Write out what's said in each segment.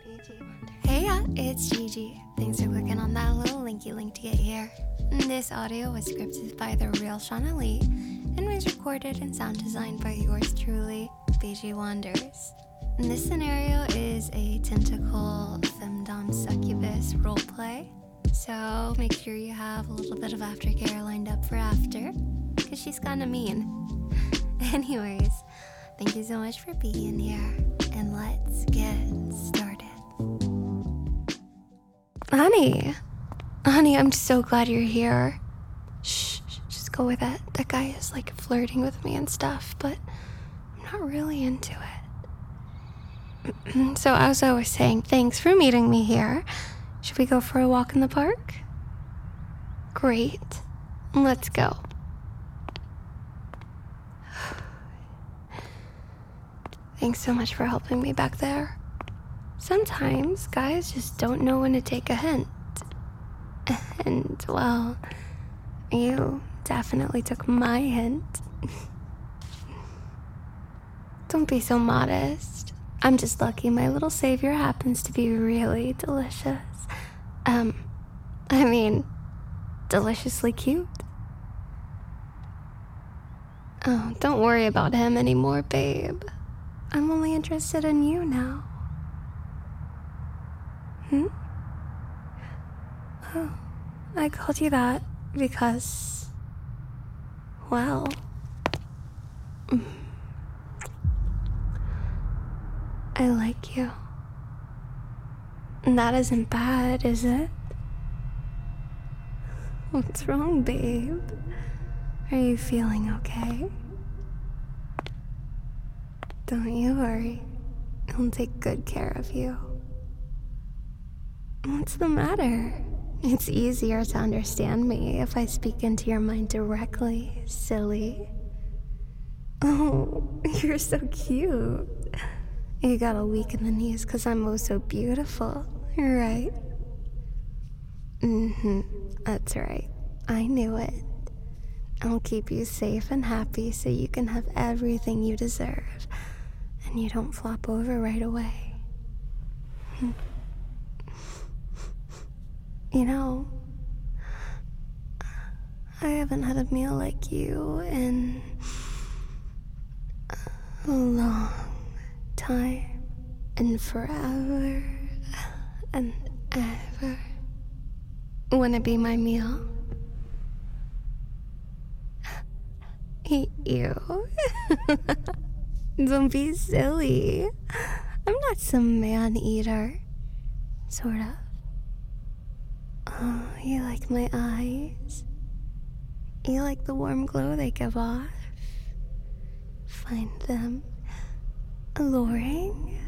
Hey, it's Gigi. Thanks for clicking on that little linky link to get here. This audio was scripted by the real Shauna Lee and was recorded and sound designed by yours truly, BG Wonders. This scenario is a tentacle femdom succubus roleplay, so make sure you have a little bit of aftercare lined up for after, because she's kinda mean. Anyways, thank you so much for being here, and let's get started. Honey, I'm so glad you're here. Shh, just go with it. That guy is like flirting with me and stuff, but I'm not really into it. So as I was saying, thanks for meeting me here. Should we go for a walk in the park? Great. Let's go. Thanks so much for helping me back there. Sometimes guys just don't know when to take a hint. And, well, you definitely took my hint. Don't be so modest. I'm just lucky my little savior happens to be really delicious. Deliciously cute. Oh, don't worry about him anymore, babe. I'm only interested in you now. Oh, I called you that because, well, I like you. And that isn't bad, is it? What's wrong, babe? Are you feeling okay? Don't you worry. I'll take good care of you. What's the matter? It's easier to understand me if I speak into your mind directly, silly. Oh, you're so cute. You got a weak in the knees because I'm oh so beautiful, right? That's right. I knew it. I'll keep you safe and happy so you can have everything you deserve and you don't flop over right away. You know, I haven't had a meal like you in a long time and forever and ever. Wanna be my meal? Eat you. Don't be silly. I'm not some man-eater. Sort of. Oh, you like my eyes? You like the warm glow they give off? Find them alluring?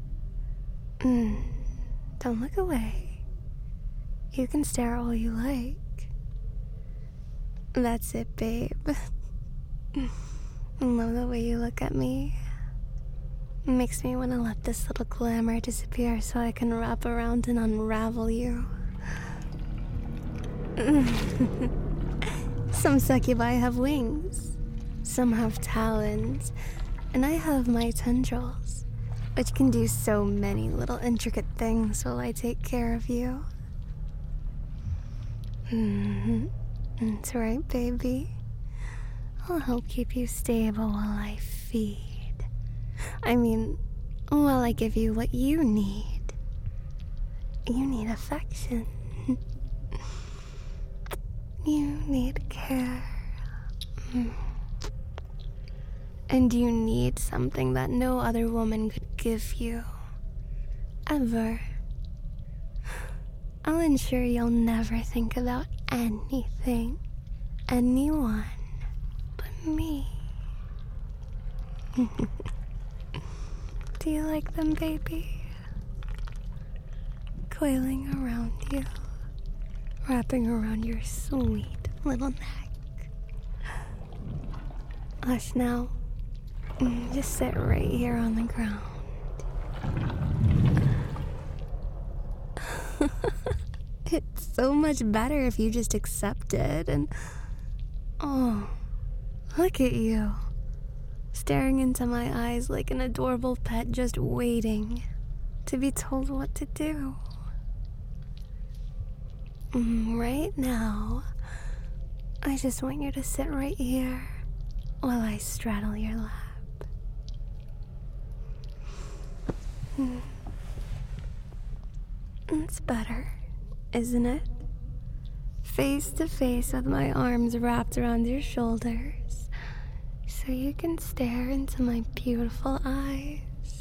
Don't look away. You can stare all you like. That's it, babe. I love the way you look at me. It makes me want to let this little glamour disappear so I can wrap around and unravel you. Some succubi have wings, some have talons, and I have my tendrils, which can do so many little intricate things while I take care of you. That's right, baby. I'll help keep you stable while I feed. While I give you what you need. You need affection. You need care. And you need something that no other woman could give you. Ever. I'll ensure you'll never think about anything, anyone, but me. Do you like them, baby? Coiling around you. Wrapping around your sweet little neck. Hush now. Just sit right here on the ground. It's so much better if you just accept it and... Oh, look at you. Staring into my eyes like an adorable pet just waiting. to be told what to do. Right now, I just want you to sit right here while I straddle your lap. It's better, isn't it? Face to face with my arms wrapped around your shoulders, so you can stare into my beautiful eyes.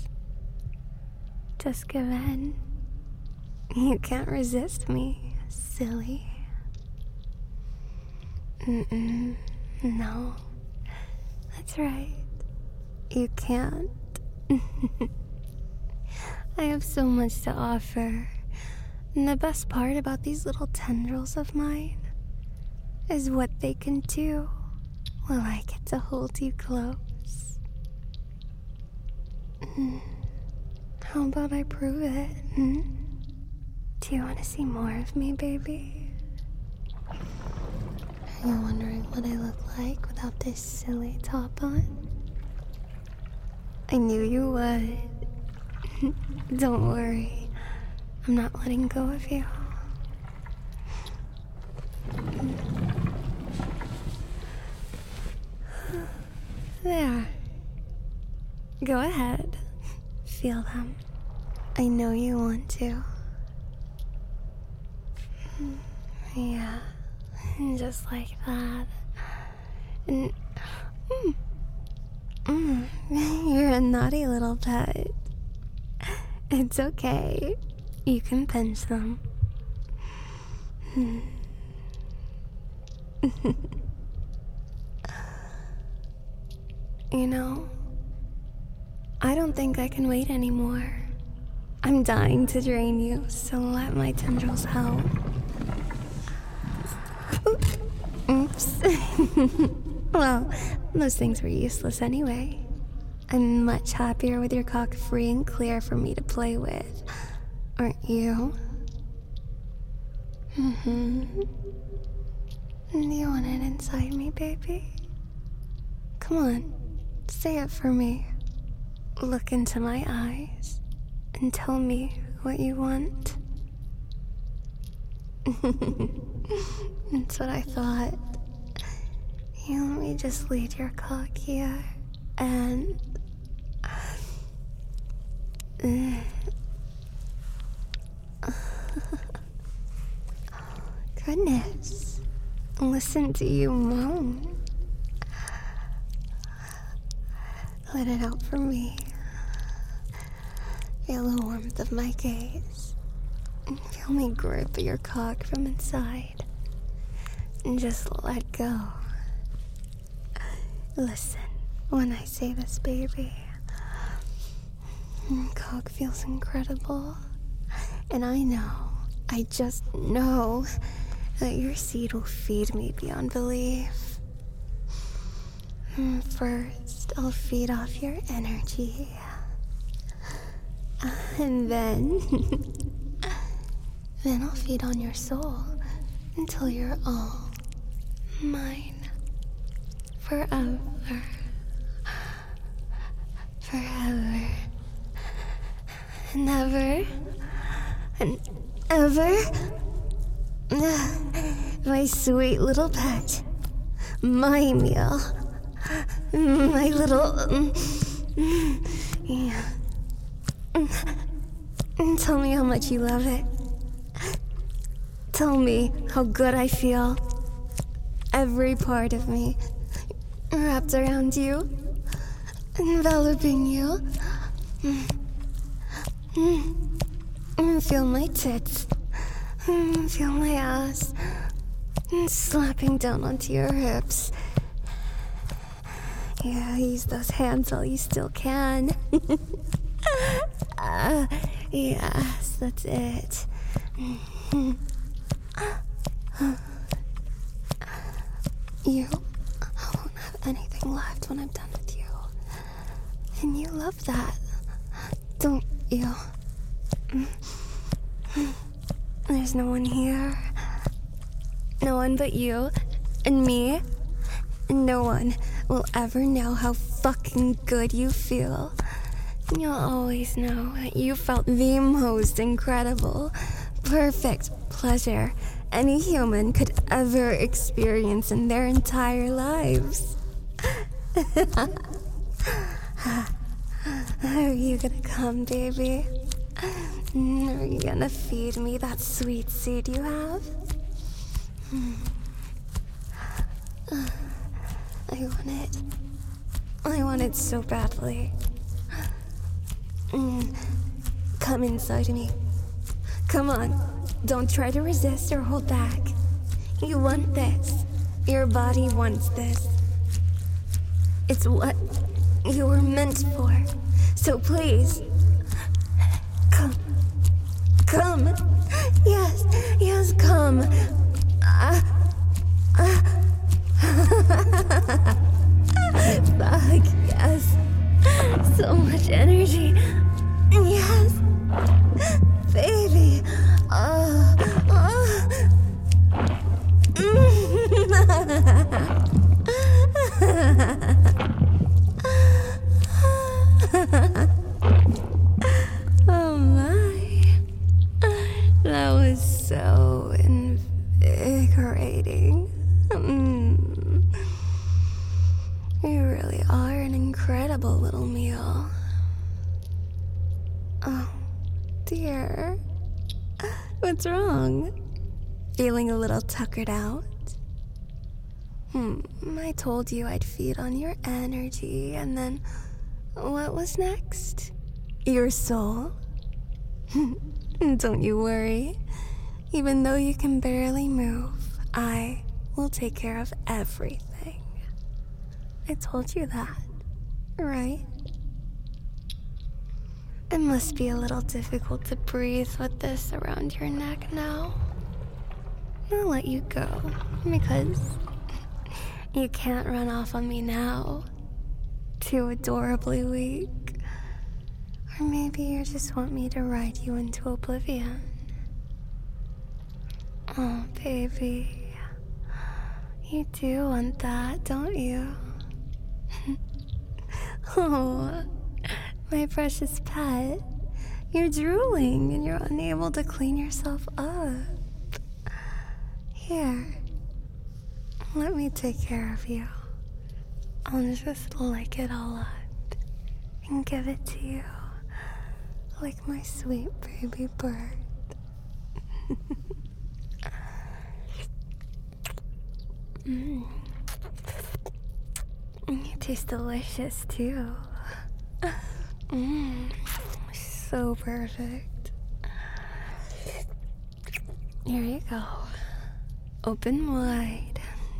Just give in. You can't resist me, silly. No, that's right. You can't. I have so much to offer. And the best part about these little tendrils of mine is what they can do while I get to hold you close. How about I prove it? Do you want to see more of me, baby? Are you wondering what I look like without this silly top on? I knew you would. Don't worry. I'm not letting go of you. There. Go ahead. Feel them. I know you want to. Yeah. Just like that. And you're a naughty little pet. It's okay. You can pinch them. You know, I don't think I can wait anymore. I'm dying to drain you, so let my tendrils help. Oops. Well, those things were useless anyway. I'm much happier with your cock free and clear for me to play with. Aren't you? Do you want it inside me, baby? Come on, say it for me. Look into my eyes and tell me what you want. That's what I thought. You let me just lead your cock here and... Goodness, listen to you moan. Let it out for me. Feel the warmth of my gaze. Feel me grip your cock from inside. And just let go. Listen, when I say this, baby, cock feels incredible. And I just know that your seed will feed me beyond belief. First, I'll feed off your energy. And then I'll feed on your soul until you're all mine. Forever. Forever. And ever. And ever. My sweet little pet. My meal. My little... Yeah. Tell me how much you love it. Tell me how good I feel. Every part of me wrapped around you, enveloping you. Feel my tits. Feel my ass. Slapping down onto your hips. Yeah, use those hands while you still can. Yes, that's it. You won't have anything left when I'm done with you. And you love that, don't you? There's no one here. No one but you and me. And no one will ever know how fucking good you feel. You'll always know that you felt the most incredible, perfect pleasure any human could ever experience in their entire lives. Are you gonna come, baby? Are you gonna feed me that sweet seed you have? I want it so badly. Come inside me. Come on, don't try to resist or hold back. You want this. Your body wants this. It's what you were meant for. So please, come. Come. Yes, come. Fuck, yes. So much energy. Yes. Baby. Oh my. That was so invigorating. You really are an incredible little meal. Oh, dear. What's wrong? Feeling a little tuckered out? I told you I'd feed on your energy, and then what was next? Your soul? Don't you worry. Even though you can barely move, I will take care of everything. I told you that, right? It must be a little difficult to breathe with this around your neck now. I'll let you go, because you can't run off on me now. Too adorably weak. Or maybe you just want me to ride you into oblivion. Oh, baby. You do want that, don't you? Oh, my precious pet. You're drooling and you're unable to clean yourself up. Here. Let me take care of you. I'll just lick it all up and give it to you like my sweet baby bird. You taste delicious too. So perfect. Here you go. Open wide.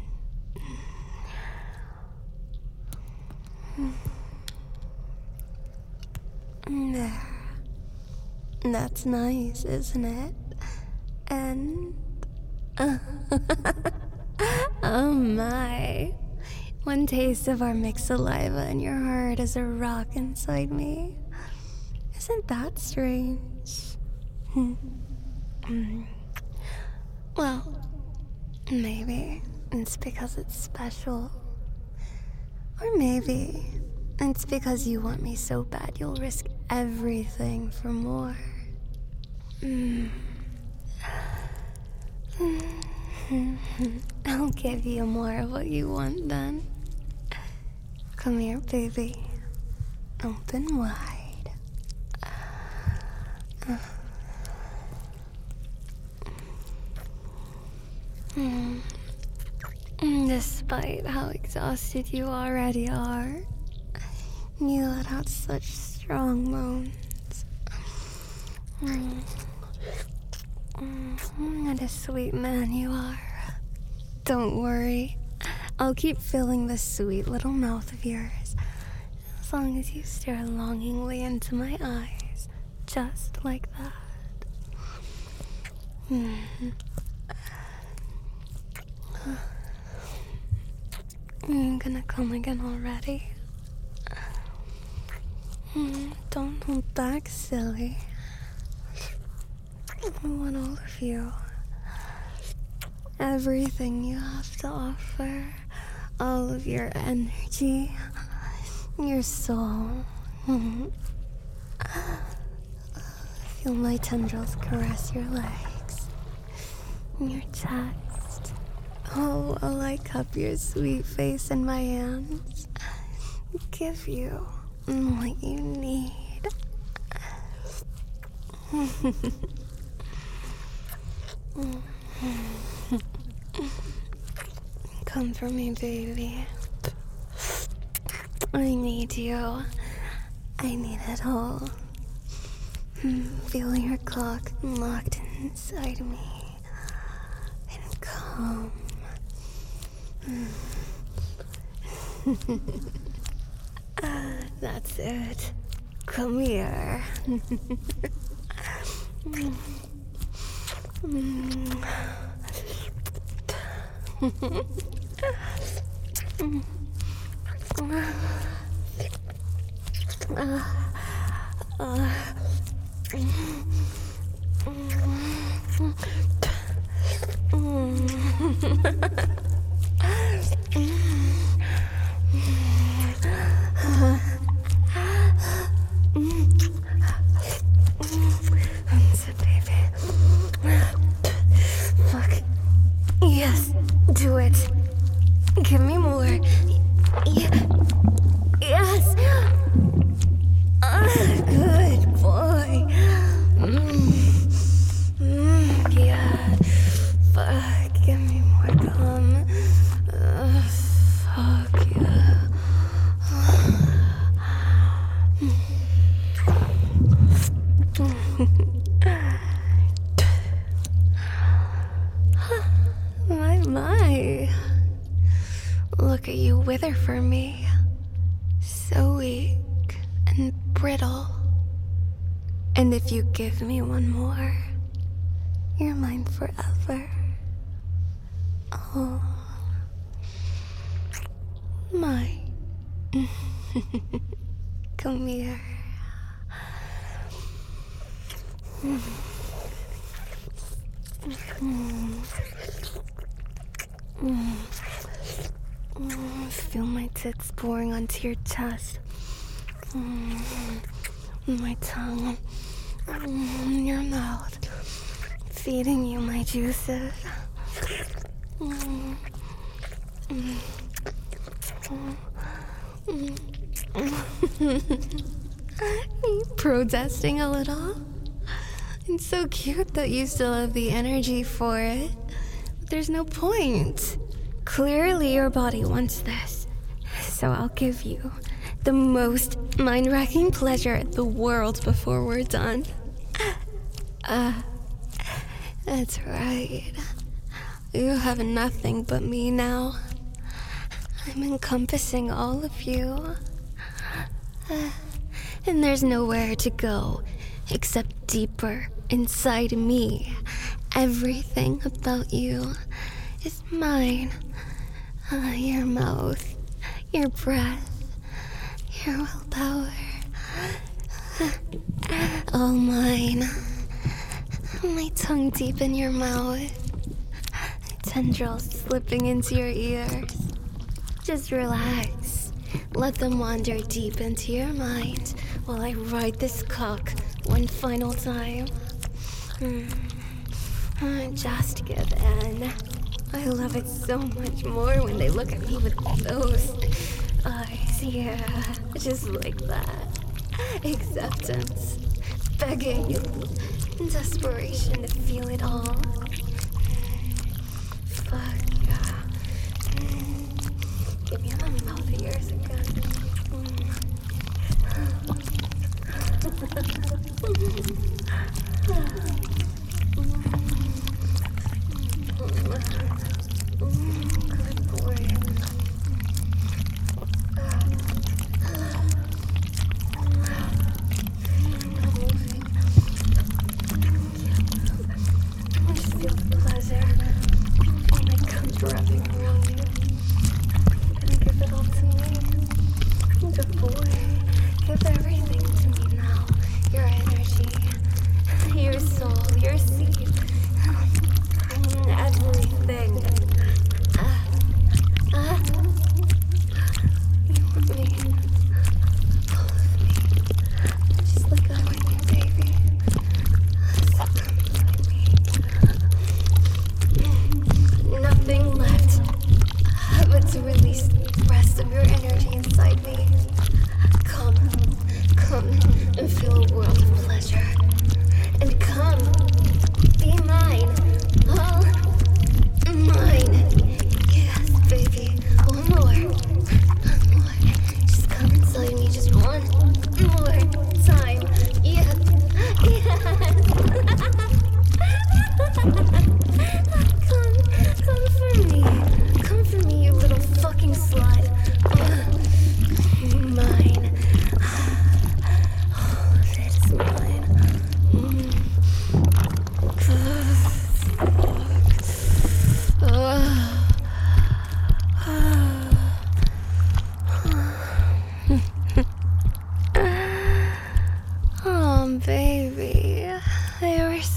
There. That's nice, isn't it? And oh my. One taste of our mixed saliva and your heart is a rock inside me. Isn't that strange? Well, maybe it's because it's special. Or maybe it's because you want me so bad you'll risk everything for more. I'll give you more of what you want then. Come here, baby. Open wide. Despite how exhausted you already are, you let out such strong moans. What a sweet man you are. Don't worry. I'll keep filling this sweet little mouth of yours as long as you stare longingly into my eyes, just like that. I'm gonna come again already. Don't hold back, silly. I want all of you. Everything you have to offer. All of your energy. Your soul. Feel my tendrils caress your legs, your chest. Oh, while I cup your sweet face in my hands, give you what you need. Come for me, baby. I need you. I need it all. Feel your cock locked inside me. And come. That's it. Come here. Yes, do it. Give me more. Yes. Good boy. Yeah. Fuck. Give me more cum. Fuck yeah. My. Look at you wither for me. So weak and brittle. And if you give me one more, you're mine forever. Oh. My. Come here. Feel my tits pouring onto your chest. My tongue. Your mouth. Feeding you my juices. Protesting a little? It's so cute that you still have the energy for it. But there's no point. Clearly your body wants this. So I'll give you the most mind-wracking pleasure in the world before we're done. That's right. You have nothing but me now. I'm encompassing all of you. And there's nowhere to go except deeper inside me. Everything about you is mine. Your mouth, your breath, your willpower. All mine. My tongue deep in your mouth. Tendrils slipping into your ears. Just relax. Let them wander deep into your mind while I ride this cock one final time. Just give in. I love it so much more when they look at me with those eyes. Yeah, just like that. Acceptance. Begging. Desperation to feel it all. Fuck yeah. Give me that mouth of yours again. Good boy. I just feel the pleasure. Oh my God, wrapping around you. Gonna give it all to me. Good boy. Give everything to me now. Your energy,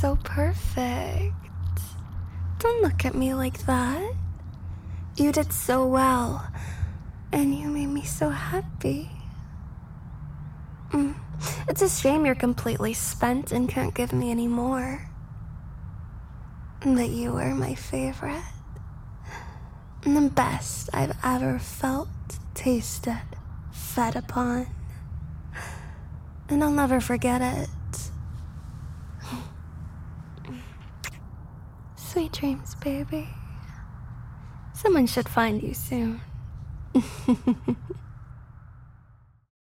so perfect. Don't look at me like that. You did so well, and you made me so happy. It's a shame you're completely spent and can't give me any more. But you were my favorite. The best I've ever felt, tasted, fed upon. And I'll never forget it. Sweet dreams, baby. Someone should find you soon.